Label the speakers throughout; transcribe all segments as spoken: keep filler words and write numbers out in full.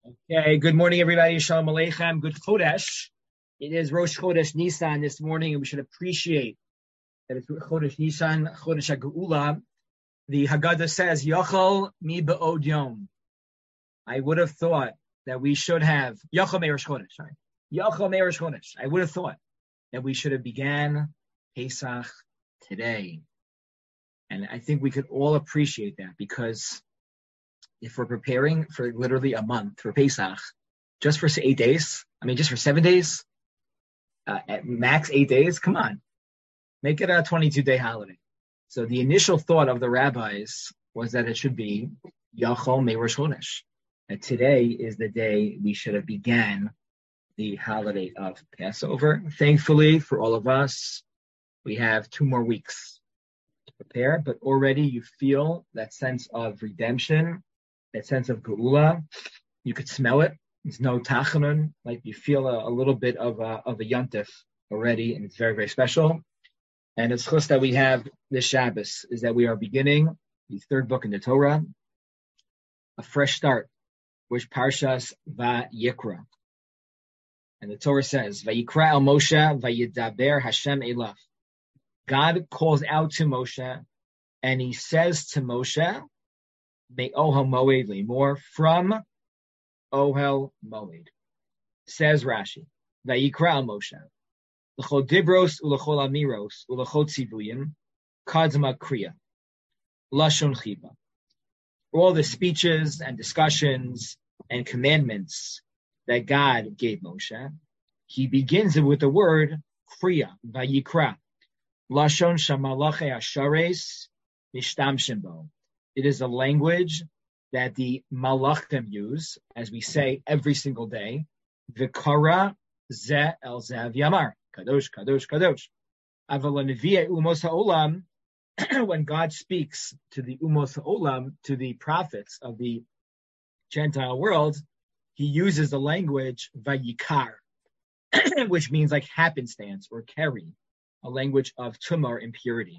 Speaker 1: Okay, good morning, everybody. Shalom Aleichem. Good Chodesh. It is Rosh Chodesh Nisan this morning, and we should appreciate that it's Chodesh Nisan, Chodesh HaGeula. The Haggadah says, Yochel mi be'od yom. I would have thought that we should have, Yochel me Rosh Chodesh, sorry. Yochel me Rosh Chodesh. I would have thought that we should have began Pesach today. And I think we could all appreciate that because if we're preparing for literally a month for Pesach, just for eight days, I mean, just for seven days, uh, at max eight days, come on, make it a twenty-two day holiday. So the initial thought of the rabbis was that it should be Yachol Me Rosh Chodesh. And today is the day we should have began the holiday of Passover. Thankfully for all of us, we have two more weeks to prepare, but already you feel that sense of redemption, that sense of geula. You could smell it. It's no tachanun. Like you feel a, a little bit of a, of a yontif already, and it's very, very special. And it's chus that we have this Shabbos, is that we are beginning the third book in the Torah, a fresh start, which Parshas Vayikra. And the Torah says, Vayikra el Moshe, Vayidaber Hashem Elaf. God calls out to Moshe, and he says to Moshe, May Ohel Moed more from Ohel Moed. Says Rashi, Vayikra Moshe, L'chol Dibros u'L'chol Amiros u'L'chol Tzivuyim Kadzma Kriya Lashon Chiba. All the speeches and discussions and commandments that God gave Moshe, he begins it with the word Kriya, Vayikra, Lashon Shamalache Ashares Mishtamshim Bo. It is a language that the malachim use, as we say every single day. V'kara ze el zev yamar. Kadosh, kadosh, kadosh. Aval nevi'e umos ha'olam, when God speaks to the umos ha'olam, to the prophets of the Gentile world, he uses the language vayikar, which means like happenstance or carry, a language of tumah, impurity.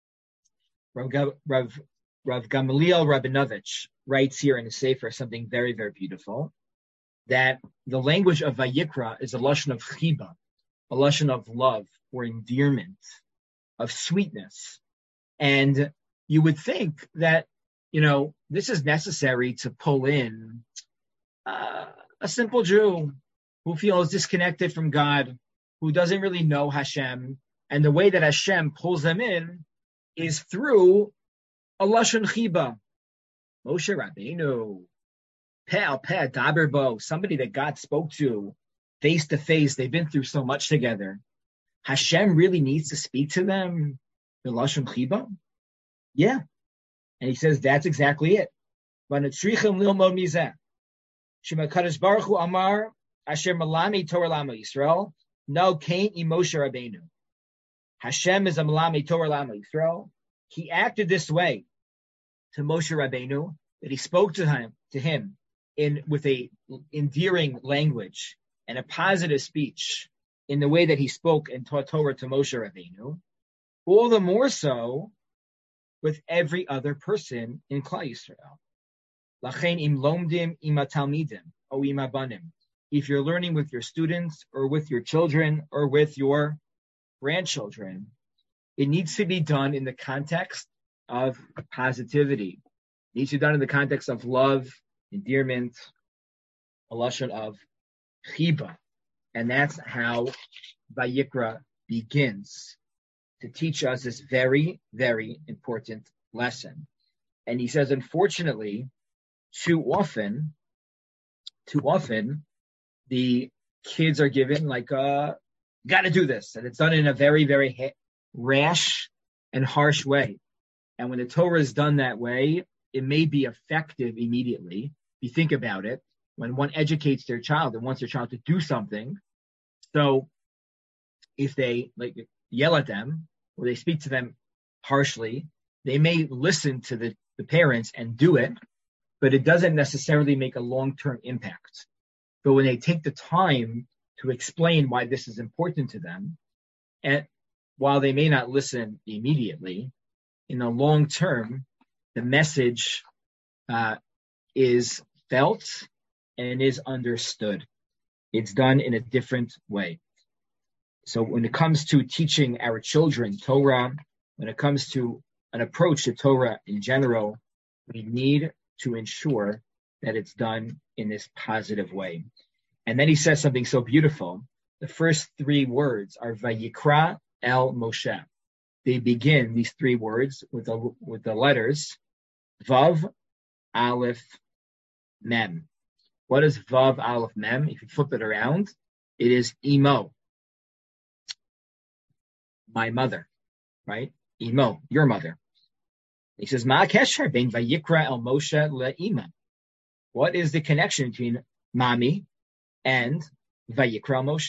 Speaker 1: Rav, Rav Rav Gamaliel Rabinovich writes here in his Sefer something very, very beautiful, that the language of Vayikra is a lashon of chiba, a lashon of love or endearment, of sweetness. And you would think that, you know, this is necessary to pull in uh, a simple Jew who feels disconnected from God, who doesn't really know Hashem, and the way that Hashem pulls them in is through a lashon chiba. Moshe Rabbeinu, peh al peh daber bo, somebody that God spoke to face to face. They've been through so much together. Hashem really needs to speak to them. The lashon chiba, yeah. And he says that's exactly it. V'netzrichim lilmod mizeh. Shema Kadosh Baruch Hu Amar Asher Malami Torah Lama Yisrael. No, Cain i Moshe Rabbeinu. Hashem is a Malami Torah Lama Yisrael. He acted this way to Moshe Rabbeinu, that he spoke to him, to him in with a endearing language and a positive speech in the way that he spoke and taught Torah to Moshe Rabbeinu. All the more so with every other person in Klal Yisrael. Lachein im lomdim im talmidim o im abanim. If you're learning with your students or with your children or with your grandchildren, it needs to be done in the context of positivity. It needs to be done in the context of love, endearment, a lashon of chiba. And that's how Vayikra begins to teach us this very, very important lesson. And he says, unfortunately, too often, too often, the kids are given like, uh, got to do this. And it's done in a very, very ha- rash and harsh way. And when the Torah is done that way, it may be effective immediately. If you think about it, when one educates their child and wants their child to do something, so if they like yell at them or they speak to them harshly, they may listen to the, the parents and do it, but it doesn't necessarily make a long-term impact. But when they take the time to explain why this is important to them, and while they may not listen immediately, in the long term, the message uh, is felt and is understood. It's done in a different way. So when it comes to teaching our children Torah, when it comes to an approach to Torah in general, we need to ensure that it's done in this positive way. And then he says something so beautiful. The first three words are Vayikra El Moshe. They begin, these three words, with the, with the letters Vav, Aleph, Mem. What is Vav, Aleph, Mem? If you flip it around, it is Imo, my mother, right? Imo, your mother. He says, Ma kesher bein Vayikra El Moshe le'ima. What is the connection between Mami and Vayikra El Moshe?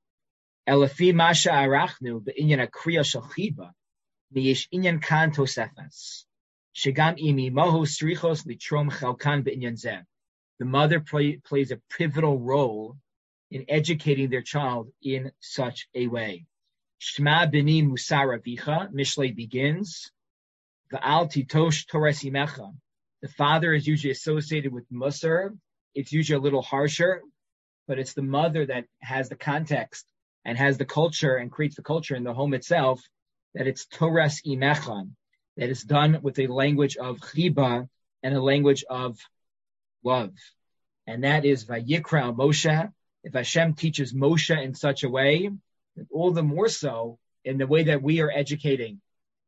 Speaker 1: Elafi Masha Arachnu be'inyan akriya shel chiba miyesh inyan kan tosefes shegam imi mohu srichos litrom chalkan be'inyan zeh. The mother play, plays a pivotal role in educating their child in such a way. Shema b'ni musar avicha. Mishlei begins. V'al titosh Torah imecha. The father is usually associated with Musar. It's usually a little harsher, but it's the mother that has the context and has the culture and creates the culture in the home itself, that it's Torah imecha, that is done with a language of chiba and a language of love. And that is Vayikra Moshe. If Hashem teaches Moshe in such a way, all the more so in the way that we are educating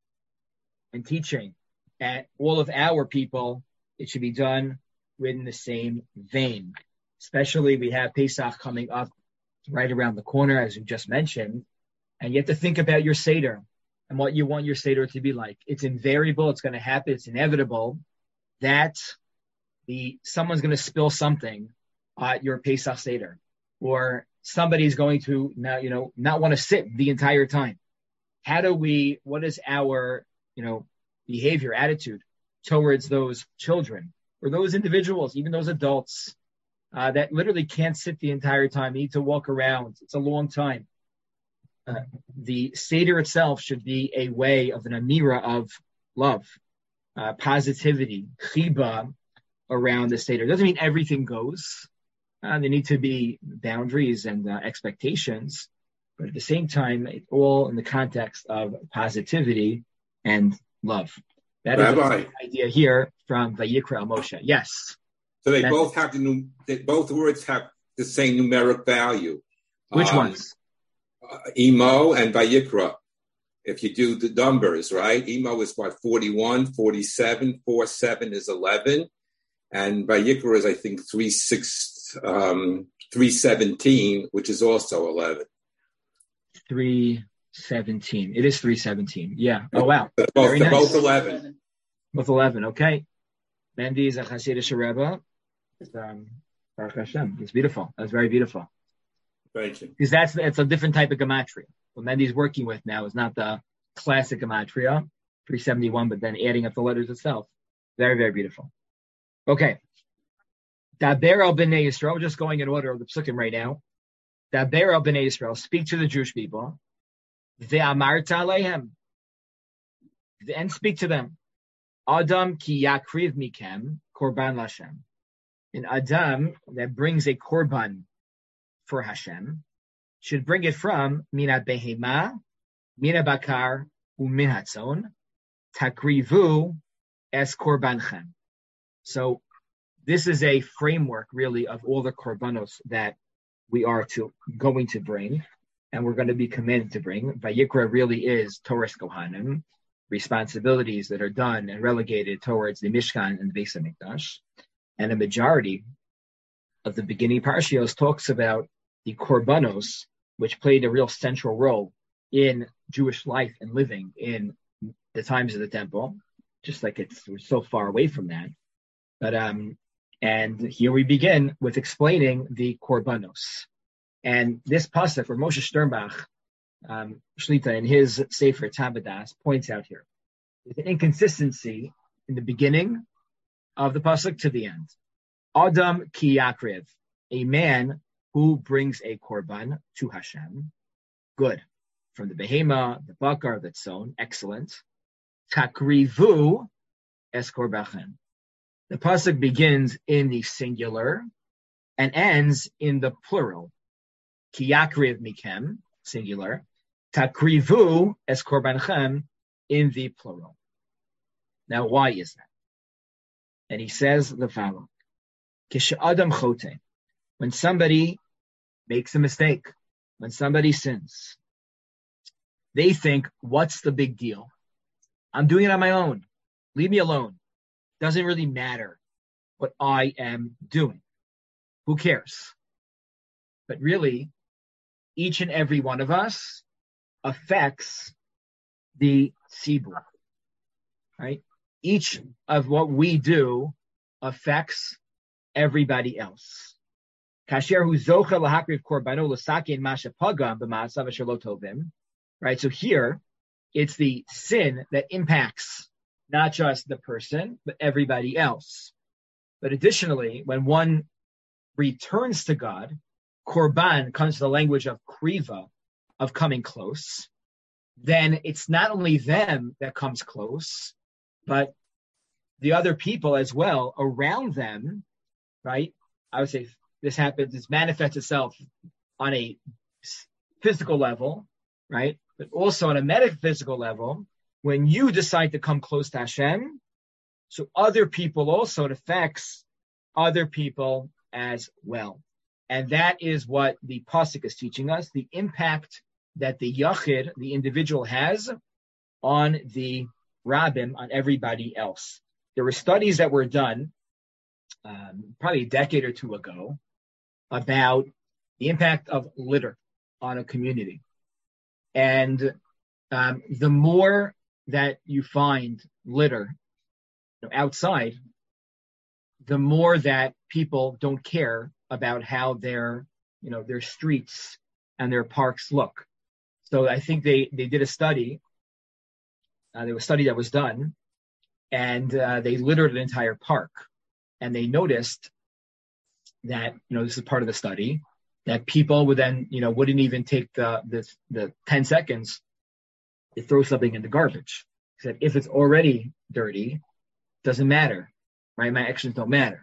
Speaker 1: and teaching at all of our people, it should be done within the same vein. Especially we have Pesach coming up right around the corner, as you just mentioned, and you have to think about your Seder and what you want your Seder to be like. It's invariable. It's going to happen. It's inevitable that the someone's going to spill something at your Pesach Seder, or somebody's going to not, you know, not want to sit the entire time. How do we, what is our, you know, behavior, attitude towards those children or those individuals, even those adults uh, that literally can't sit the entire time, need to walk around. It's a long time. Uh, the Seder itself should be a way of an amira of love, uh, positivity, chiba around the Seder. It doesn't mean everything goes. Uh, there need to be boundaries and uh, expectations, but at the same time, it's all in the context of positivity and love. That Rabbi, is the idea here from Vayikra Moshe. Yes.
Speaker 2: So they That's both have the they, both words have the same numeric value.
Speaker 1: Which um, ones?
Speaker 2: Uh, Imo and Vayikra. If you do the numbers, right? Imo is what, forty-one, forty-seven, forty-seven is eleven, and Vayikra is, I think, three six, um, three seventeen, which is also eleven.
Speaker 1: Three seventeen. It is three seventeen. Yeah. Oh wow.
Speaker 2: Both, Very nice. Both eleven.
Speaker 1: Both eleven. Okay. Mendy is a Hasidic Rebbe. It's, um, Baruch Hashem. It's beautiful. That's very beautiful.
Speaker 2: Thank you.
Speaker 1: Because that's it's a different type of gematria. What Mendy's working with now is not the classic gematria, three seventy-one, but then adding up the letters itself. Very, very beautiful. Okay. Daber al b'nei Yisrael. We're just going in order of the psukim right now. Daber al b'nei Yisrael. Speak to the Jewish people. Ve'amarta aleihem. And speak to them. Adam ki yakriv mikem korban l'Hashem. An Adam that brings a korban for Hashem should bring it from mina behema, mina bakar, umin hatzon, takrivu es korbanchem. So this is a framework really of all the korbanos that we are to going to bring, and we're going to be commanded to bring. Vayikra really is Torah Kohanim, responsibilities that are done and relegated towards the Mishkan and the Beis HaMikdash. And a majority of the beginning parshios talks about the korbanos, which played a real central role in Jewish life and living in the times of the temple, just like it's we're so far away from that. But um, and here we begin with explaining the korbanos. And this pasuk, where Moshe Sternbach, um, Shlita, in his Sefer Tabadas, points out here, there's an inconsistency in the beginning of the pasuk to the end. Adam ki yakriv, a man who brings a korban to Hashem. Good. From the behema, the bakar, the tzon, excellent. Takrivu es korbachem. The pasuk begins in the singular, and ends in the plural. Ki yakriv mikem, singular. Takrivu es korbanchem, in the plural. Now, why is that? And he says the following. Kish adam chote, when somebody makes a mistake, when somebody sins, they think, what's the big deal? I'm doing it on my own. Leave me alone. Doesn't really matter what I am doing. Who cares? But really, each and every one of us affects the tzibur, right? Each of what we do affects everybody else. Kasher hu zocha lahakriv korbano l'sakin masha pagam b'ma'asav asher lo tovim. Right, so here it's the sin that impacts not just the person but everybody else. But additionally, when one returns to God, korban comes to the language of kriva, of coming close. Then it's not only them that comes close, but the other people as well around them, right? I would say this happens, this manifests itself on a physical level, right? But also on a metaphysical level, when you decide to come close to Hashem, so other people also, it affects other people as well. And that is what the Pasuk is teaching us, the impact that the Yachid, the individual, has on the Rabbim, on everybody else. There were studies that were done um, probably a decade or two ago about the impact of litter on a community. And um, the more that you find litter, you know, outside, the more that people don't care about how their, you know, their streets and their parks look. So I think they, they did a study. Uh, there was a study that was done, and uh, they littered an entire park. And they noticed that, you know, this is part of the study, that people would then, you know, wouldn't even take the the, the ten seconds to throw something in the garbage. He said, if it's already dirty, doesn't matter, right? My actions don't matter.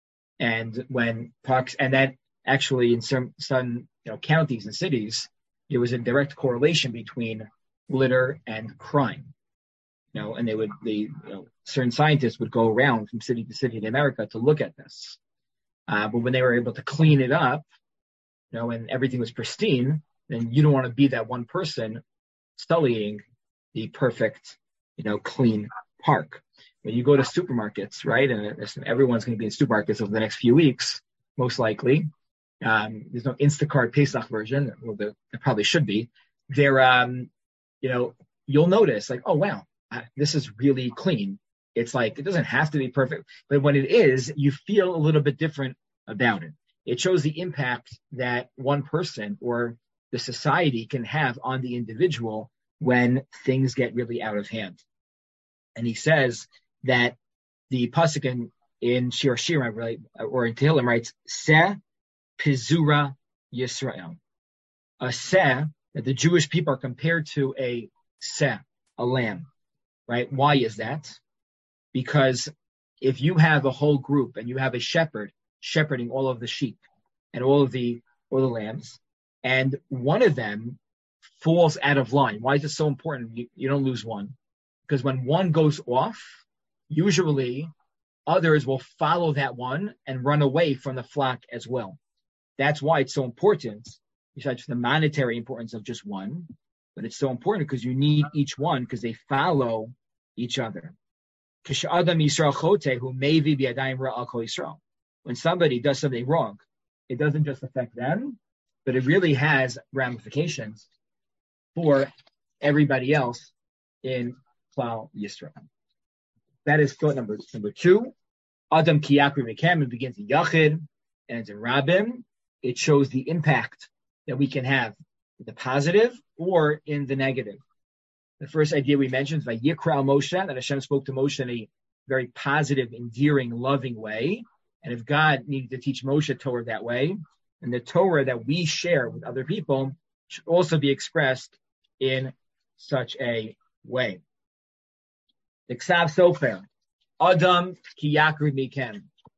Speaker 1: And when parks, and that actually in some, some you know, counties and cities, there was a direct correlation between litter and crime. You know, and they would, the you know, certain scientists would go around from city to city in America to look at this. Uh, but when they were able to clean it up, you know, and everything was pristine, then you don't want to be that one person sullying the perfect, you know, clean park. When you go to supermarkets, right, and everyone's going to be in supermarkets over the next few weeks, most likely. Um, there's no Instacart Pesach version. Well, there, there probably should be. There, um, you know, you'll notice, like, oh wow, this is really clean. It's like, it doesn't have to be perfect, but when it is, you feel a little bit different about it. It shows the impact that one person or the society can have on the individual when things get really out of hand. And he says that the pasuk in, in Shir Shirim, right, or in Tehillim writes, Seh Pizura Yisrael. A seh, that the Jewish people are compared to a seh, a lamb, right? Why is that? Because if you have a whole group and you have a shepherd shepherding all of the sheep and all of the all the lambs, and one of them falls out of line. Why is it so important? You, you don't lose one. Because when one goes off, usually others will follow that one and run away from the flock as well. That's why it's so important, besides the monetary importance of just one, but it's so important because you need each one because they follow each other. When somebody does something wrong, it doesn't just affect them, but it really has ramifications for everybody else in Klal Yisrael. That is thought number number two. Adam ki yakriv mikem, it begins in Yachid and it's in Rabbim. It shows the impact that we can have in the positive or in the negative. The first idea we mentioned is by Yikra Moshe, that Hashem spoke to Moshe in a very positive, endearing, loving way. And if God needed to teach Moshe Torah that way, and the Torah that we share with other people should also be expressed in such a way. The Ksav Sofer, Adam ki yakriv mikem.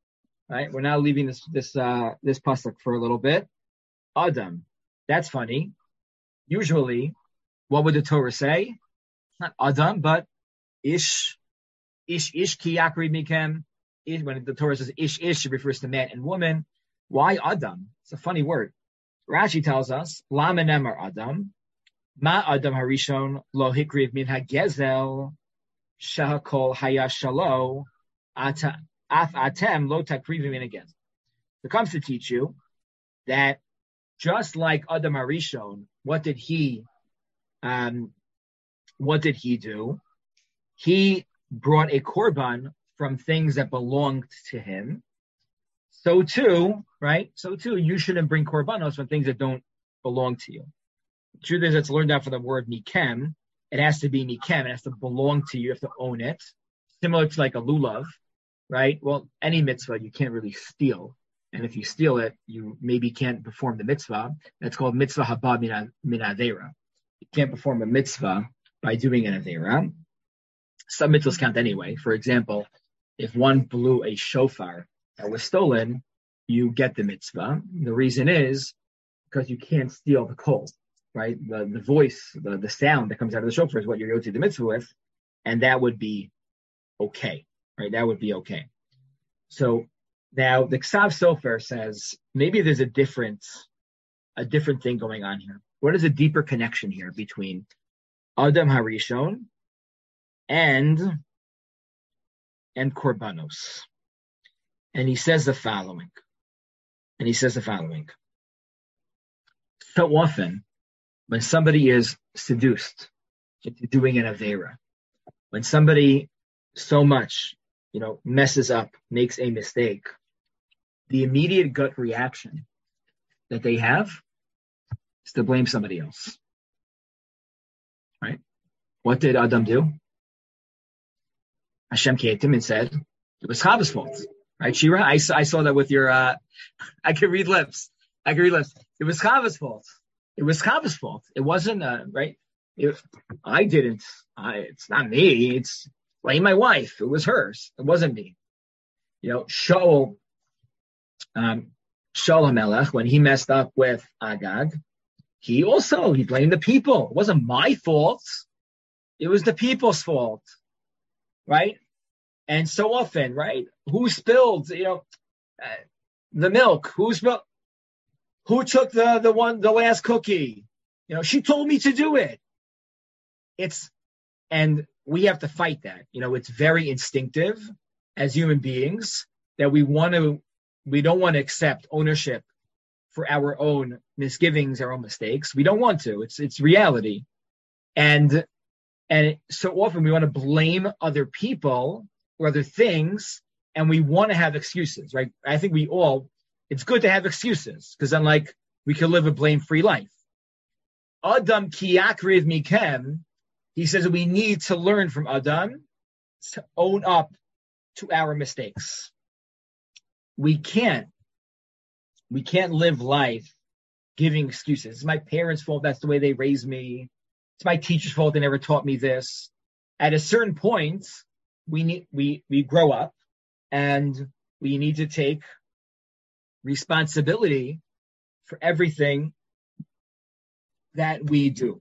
Speaker 1: right? We're now leaving this this uh, this pasuk for a little bit. Adam, that's funny. Usually, what would the Torah say? Not Adam, but Ish, Ish, Ish ki yakri mikem. When the Torah says Ish, Ish, it refers to man and woman. Why Adam? It's a funny word. Rashi tells us, Lama nemar Adam, Ma Adam harishon lo hikriv min hagezel shahakol hayashalo ata af atem lo takriv min hagezel. It comes to teach you that just like Adam harishon, what did he, um, what did he do? He brought a korban from things that belonged to him. So too, right? So too, you shouldn't bring korbanos from things that don't belong to you. The truth is, it's learned out from the word mikem. It has to be mikem. It has to belong to you. You have to own it. Similar to like a lulav, right? Well, any mitzvah you can't really steal. And if you steal it, you maybe can't perform the mitzvah. That's called mitzvah haba min avera. You can't perform a mitzvah by doing an avera. Some mitzvahs count anyway. For example, if one blew a shofar that was stolen, you get the mitzvah. The reason is because you can't steal the kol, right? The the voice, the, the sound that comes out of the shofar is what you're going to do the mitzvah with, and that would be okay, right? That would be okay. So now the Ksav Sofer says maybe there's a different, a different thing going on here. What is a deeper connection here between Adam Harishon and and korbanos? And he says the following. And he says the following. So often, when somebody is seduced into doing an avera, when somebody so much, you know, messes up, makes a mistake, the immediate gut reaction that they have is to blame somebody else. Right? What did Adam do? Hashem came to him and said, it was Chava's fault. Right, Shira? I, I saw that with your, uh, I can read lips. I can read lips. It was Chava's fault. It was Chava's fault. It wasn't, uh, right? It, I didn't, I, it's not me. It's blame my wife. It was hers. It wasn't me. You know, Shaul, um, Shaul HaMelech, when he messed up with Agag, he also, he blamed the people. It wasn't my fault. It was the people's fault. Right? And so often, right? Who spilled, you know, uh, the milk? Who spilled? Who took the the one, the last cookie? You know, she told me to do it. It's, and we have to fight that. You know, it's very instinctive as human beings that we want to, we don't want to accept ownership for our own misgivings, our own mistakes. We don't want to. It's it's reality, and and so often we want to blame other people or other things, and we want to have excuses, right? I think we all, it's good to have excuses, because then, like, we can live a blame-free life. Adam ki yakriv mikem, he says that we need to learn from Adam to own up to our mistakes. We can't, we can't live life giving excuses. It's my parents' fault, that's the way they raised me. It's my teacher's fault, they never taught me this. At a certain point, we need we we grow up, and we need to take responsibility for everything that we do.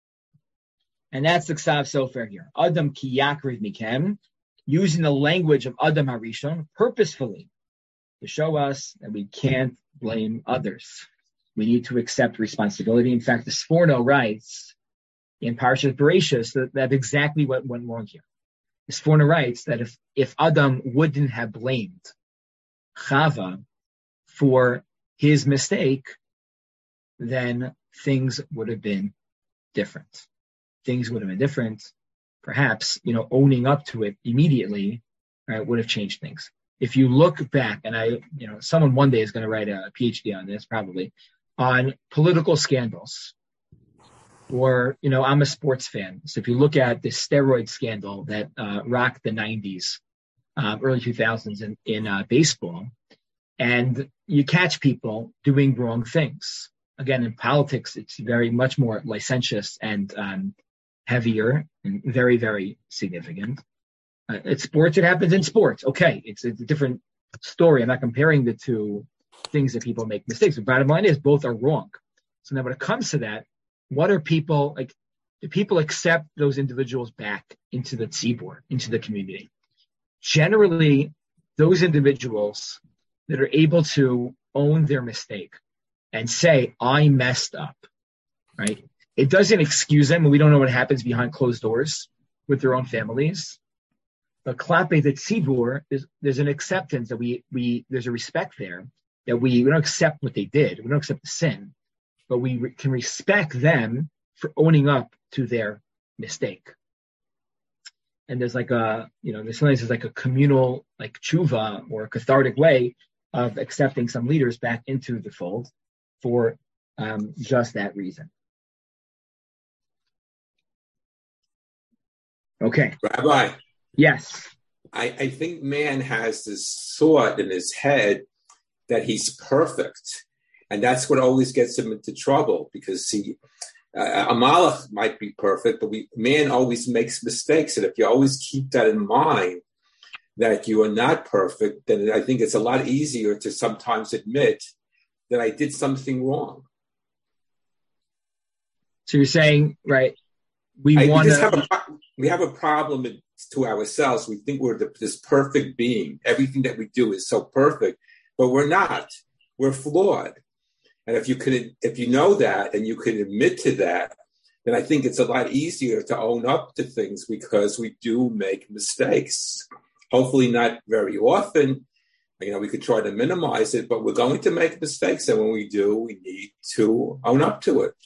Speaker 1: And that's the Ksav Sofer here. Adam ki yakriv mikem, using the language of Adam Harishon purposefully to show us that we can't blame others. We need to accept responsibility. In fact, the Sforno writes in Parashat Bereshis that that's exactly what went wrong here. The Sforno writes that if, if Adam wouldn't have blamed Chava for his mistake, then things would have been different. Things would have been different. Perhaps, you know, owning up to it immediately, right, would have changed things. If you look back, and I, you know, someone one day is going to write a PhD on this, probably, on political scandals. Or, you know, I'm a sports fan. So if you look at the steroid scandal that uh, rocked the nineties, uh, early two thousands in, in uh, baseball, and you catch people doing wrong things. Again, in politics, it's very much more licentious and um, heavier and very, very significant. Uh, it's sports. It happens in sports. Okay. It's, it's a different story. I'm not comparing the two things that people make mistakes. The bottom line is both are wrong. So now when it comes to that, what are people like? Do people accept those individuals back into the tzibur, into the community? Generally, those individuals that are able to own their mistake and say, I messed up, right? It doesn't excuse them, and we don't know what happens behind closed doors with their own families. But klape the tzibur, there's, there's an acceptance that we, we there's a respect there that we, we don't accept what they did. We don't accept the sin, but we re- can respect them for owning up to their mistake. And there's like a, you know, there's sometimes there's like a communal, like tshuva or a cathartic way of accepting some leaders back into the fold for um, just that reason. Okay.
Speaker 2: Rabbi.
Speaker 1: Yes.
Speaker 2: I, I think man has this thought in his head that he's perfect. And that's what always gets him into trouble, because he, uh, a malach might be perfect, but we, man always makes mistakes. And if you always keep that in mind, that you are not perfect, then I think it's a lot easier to sometimes admit that I did something wrong.
Speaker 1: So you're saying, right, we
Speaker 2: I,
Speaker 1: want
Speaker 2: we just
Speaker 1: to...
Speaker 2: have a, we have a problem in, to ourselves. We think we're the, this perfect being. Everything that we do is so perfect, but we're not. We're flawed. And if you could, if you know that and you can admit to that, then I think it's a lot easier to own up to things, because we do make mistakes. Hopefully not very often. You know, we could try to minimize it, but we're going to make mistakes. And when we do, we need to own up to it.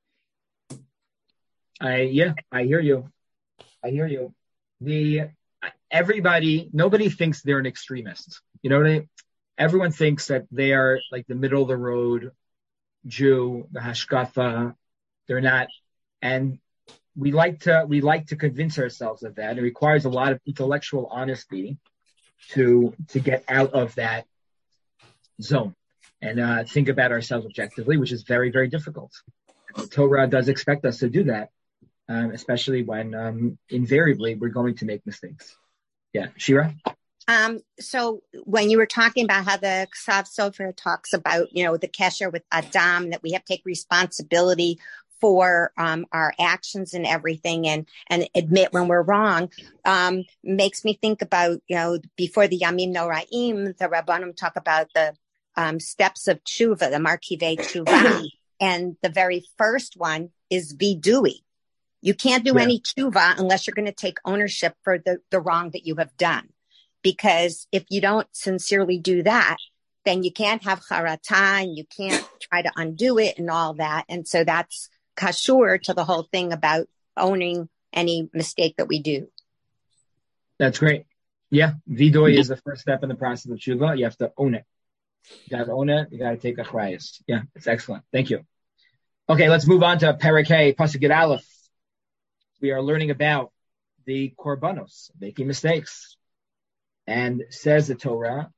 Speaker 1: I, yeah, I hear you. I hear you. The, everybody, nobody thinks they're an extremist. You know what I mean? Everyone thinks that they are like the middle of the road Jew, the hashkafa. They're not. And we like to, we like to convince ourselves of that. It requires a lot of intellectual honesty to, to get out of that zone and uh, think about ourselves objectively, which is very, very difficult. The Torah does expect us to do that. Um, especially when um, invariably we're going to make mistakes. Yeah, Shira?
Speaker 3: Um, so when you were talking about how the Ksav Sofer talks about, you know, the kesher with Adam, that we have to take responsibility for um, our actions and everything, and, and admit when we're wrong, um, makes me think about, you know, before the Yamim Noraim, the Rabbanim talk about the um, steps of tshuva, the Markivei tshuva, and the very first one is vidui. You can't do yeah. any tshuva unless you're going to take ownership for the, the wrong that you have done. Because if you don't sincerely do that, then you can't have charata and you can't try to undo it and all that. And so that's kashur to the whole thing about owning any mistake that we do.
Speaker 1: That's great. Yeah. Vidoy is the first step in the process of tshuva. You have to own it. You got to own it. You got to take achrayus. Yeah. It's excellent. Thank you. Okay. Let's move on to Parakeh, Pasuk Yud Aleph. We are learning about the korbanos, making mistakes. And says the Torah,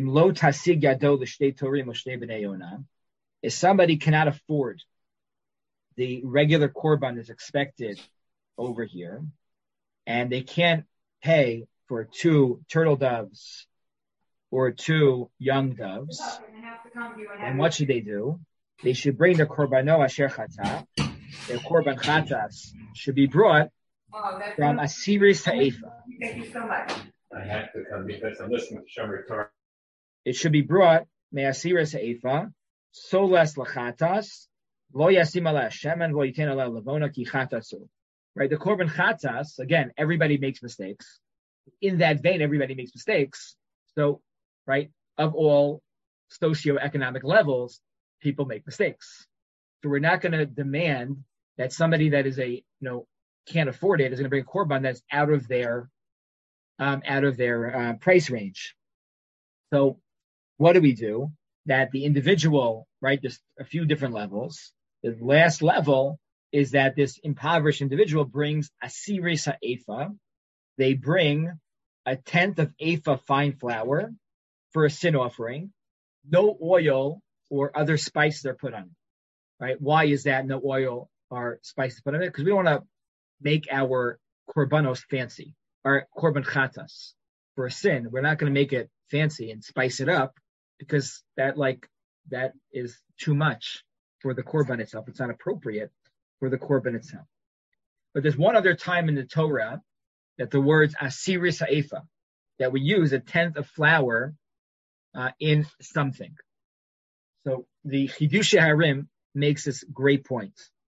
Speaker 1: if somebody cannot afford the regular korban that's expected over here, and they can't pay for two turtle doves or two young doves, then what should they do? They should bring their korbano asher chata. Their korban chatas should be brought oh, from Asiris Ha'efa.
Speaker 4: Thank you so much. I have to come because I'm listening to Shomer Torah.
Speaker 1: It should be brought me Asiris Ha'efa, soles lachatas, lo yasim ala Hashem and lo yitin ala lavona ki chatasu. Right, the korban chatas, again, everybody makes mistakes. In that vein, everybody makes mistakes. So, right, of all socioeconomic levels, people make mistakes. So we're not going to demand that somebody that is a, you know, can't afford it is going to bring a korban that's out of their, um, out of their uh, price range. So what do we do? That the individual, right, there's a few different levels. The last level is that this impoverished individual brings asiris ha'efa. They bring a tenth of ephah fine flour for a sin offering. No oil or other spices are put on it. Right? Why is that? No oil or spices put on it? Because we don't want to make our korbanos fancy, our korban chatas. for a sin. We're not going to make it fancy and spice it up because that like that is too much for the korban itself. It's not appropriate for the korban itself. But there's one other time in the Torah that the words asiris ha'efa, that we use a tenth of flour uh, in something. So the Chidushei Harim makes this great point.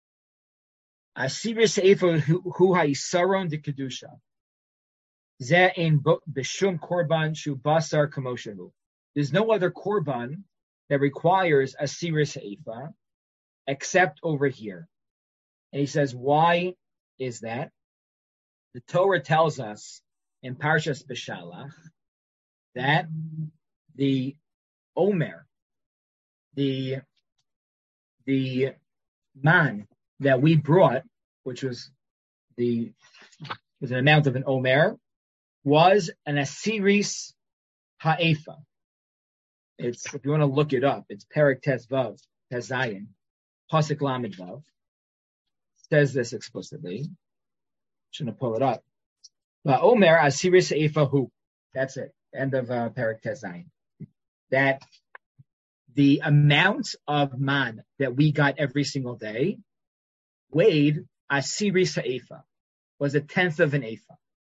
Speaker 1: Asiris ha'efa hu ha'isaron de kedusha. Zeh ein b'shum korban shu basar kamoshahu. There's no other korban that requires asiris ha'efa except over here. And he says, why is that? The Torah tells us in Parshas Beshalach that the Omer, the, the man that we brought, which was the was an amount of an Omer, was an Asiris Ha'efa. It's, if you want to look it up, it's Perek Tes Vav, Tes Zayin, Pasuk Lamed Vav. Says this explicitly. Shouldn't pull it up. But Omer Asiris Ha'efa Hu. That's it. End of uh, Perek Tes Zayin. That the amount of man that we got every single day weighed Asiris Ha'efa, was a tenth of an ephah.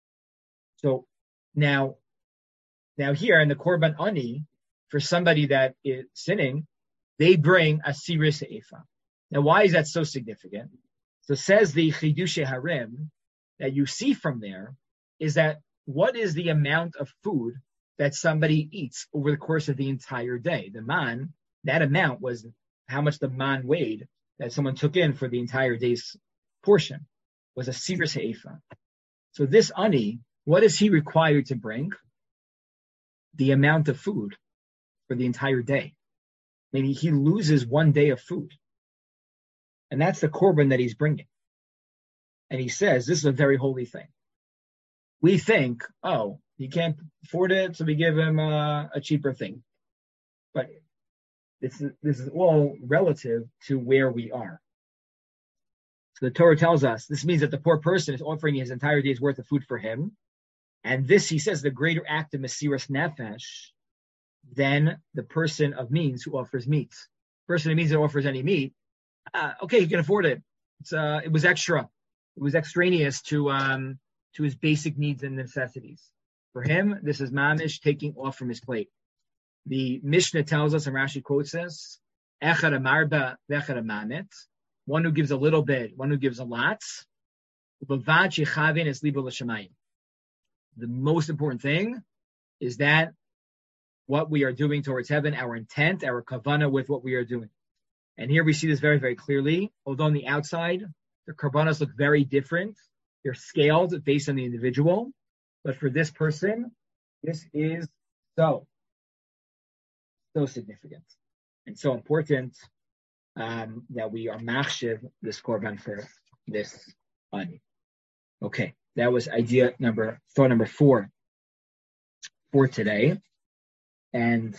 Speaker 1: So now, now here in the Korban Ani, for somebody that is sinning, they bring Asiris Ha'efa. Now, why is that so significant? So says the Chidushei Harim, that you see from there is that what is the amount of food that somebody eats over the course of the entire day? The man, that amount was how much the man weighed that someone took in for the entire day's portion, was a Asiris Ha'efa. So this Ani, what is he required to bring? The amount of food for the entire day. Meaning he loses one day of food. And that's the korban that he's bringing. And he says, this is a very holy thing. We think, oh, he can't afford it, so we give him a, a cheaper thing. But this is, this is all relative to where we are. So the Torah tells us, this means that the poor person is offering his entire day's worth of food for him. And this, he says, the greater act of Mesiras Nefesh than the person of means who offers meat. Person of means that offers any meat, uh, okay, he can afford it. It's, uh, it was extra. It was extraneous to um, to his basic needs and necessities. For him, this is mamish taking off from his plate. The Mishnah tells us, and Rashi quotes us, Echad amarba v'echad amamet, one who gives a little bit, one who gives a lot. The most important thing is that what we are doing towards heaven, our intent, our kavanah with what we are doing. And here we see this very, very clearly. Although on the outside, the karbanos look very different. They're scaled based on the individual. But for this person, this is so, so significant and so important um, that we are machshiv this korban for this ani. Okay, that was idea number, thought number four for today. And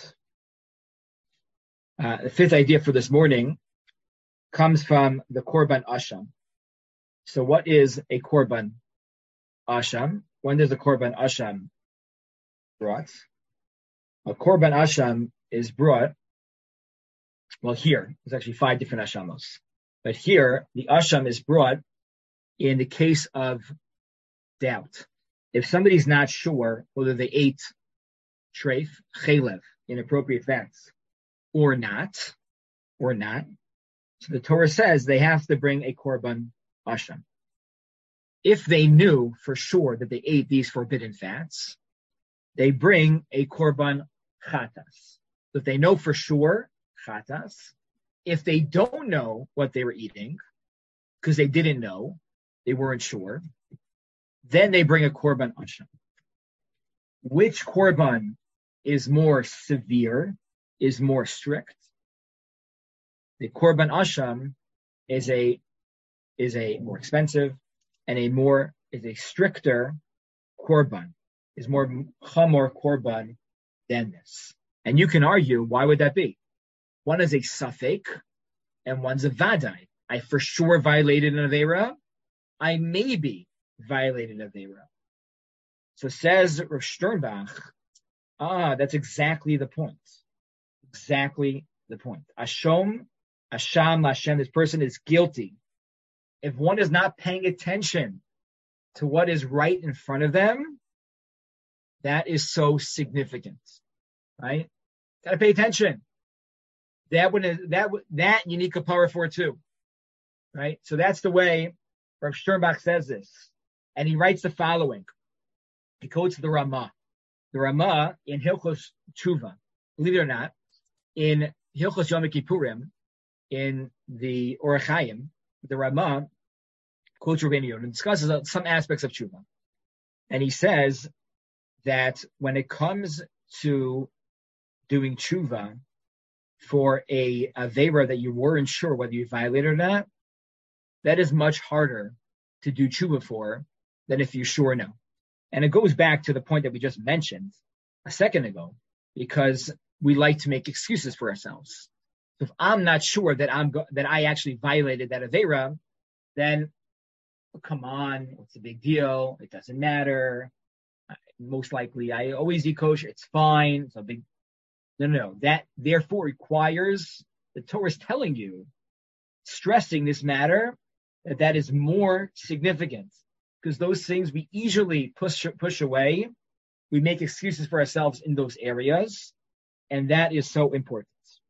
Speaker 1: uh, the fifth idea for this morning comes from the korban asham. So what is a korban asham? When does a korban asham brought? A korban asham is brought, well here, there's actually five different ashamos. But here, the asham is brought in the case of doubt. If somebody's not sure whether they ate treif, chelev, inappropriate fats, or not, or not, so the Torah says they have to bring a korban asham. If they knew for sure that they ate these forbidden fats, they bring a korban chatas. So if they know for sure, chatas. If they don't know what they were eating, because they didn't know, they weren't sure, then they bring a korban asham. Which korban is more severe, is more strict? The korban asham is a is a more expensive and a more is a stricter korban, is more chamor korban than this. And you can argue, why would that be? One is a safek and one's a vadai. I for sure violated an aveira. I maybe violated an aveira. So says Rav Sternbach, ah, that's exactly the point. Exactly the point. Ashom, Asham, Hashem, this person is guilty. If one is not paying attention to what is right in front of them, that is so significant, right? Got to pay attention. That would that that you need kapara for too, right? So that's the way Rav Sternbach says this, and he writes the following. He quotes the Ramah. The Ramah in Hilchos Tshuva, believe it or not, in Hilchos Yom Kippurim, in the Orach Chaim, the Ramah quotes Rabbeinu Yonah and discusses some aspects of Tshuva, and he says that when it comes to doing Tshuva for a Aveira that you weren't sure whether you violated or not, that is much harder to do Tshuva for than if you sure know. And it goes back to the point that we just mentioned a second ago, because we like to make excuses for ourselves. So if I'm not sure that I'm go- that I actually violated that Aveira, then oh, come on, what's the big deal? It doesn't matter. Most likely, I always eat kosher. It's fine. It's a big no, no, no. That therefore requires the Torah is telling you, stressing this matter, that that is more significant, because those things we easily push push away. We make excuses for ourselves in those areas, and that is so important.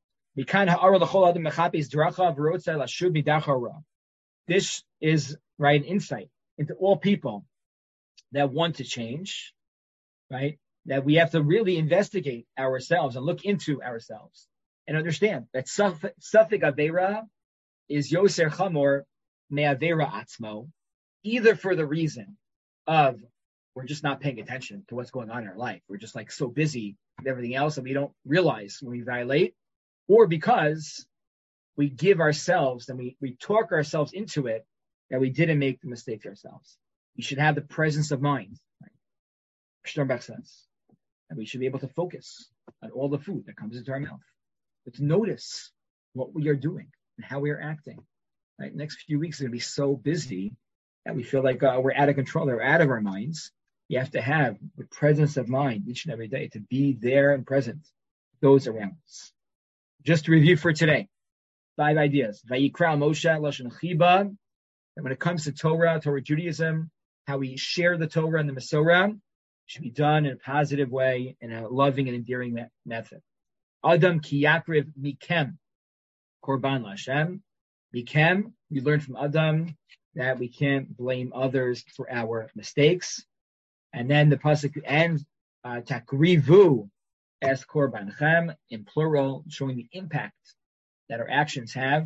Speaker 1: This is right an insight into all people that want to change. Right? That we have to really investigate ourselves and look into ourselves and understand that Safek Aveira is Yoser Chamor Me Aveira Atzmo, either for the reason of we're just not paying attention to what's going on in our life. We're just like so busy with everything else that we don't realize when we violate, or because we give ourselves and we, we talk ourselves into it that we didn't make the mistakes ourselves. We should have the presence of mind. Sternbach says, and we should be able to focus on all the food that comes into our mouth, but to notice what we are doing and how we are acting. Right? Next few weeks are going to be so busy that we feel like uh, we're out of control, we're out of our minds. You have to have the presence of mind each and every day to be there and present, those around us. Just to review for today, five ideas. Vayikra Moshe Lashon Chiba, and when it comes to Torah, Torah Judaism, how we share the Torah and the Masorah, should be done in a positive way, in a loving and endearing me- method. Adam ki yakriv mikem korban lashem. Mikem, we learned from Adam that we can't blame others for our mistakes. And then the pasuk ends, uh, takrivu es korbanchem, in plural, showing the impact that our actions have,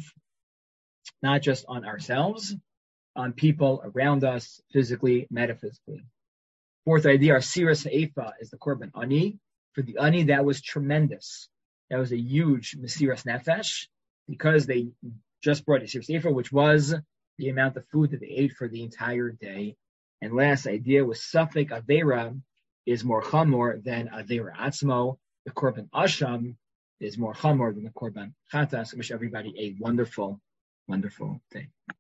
Speaker 1: not just on ourselves, on people around us, physically, metaphysically. Fourth idea, our Siras Ha'efa is the Korban Ani. For the Ani, that was tremendous. That was a huge Mesiras Nefesh, because they just brought a Siras Ha'efa, which was the amount of food that they ate for the entire day. And last idea was Safek Aveira is more Chamor than Aveira Atzmo. The Korban Asham is more Chamor than the Korban Chatas. I wish everybody a wonderful, wonderful day.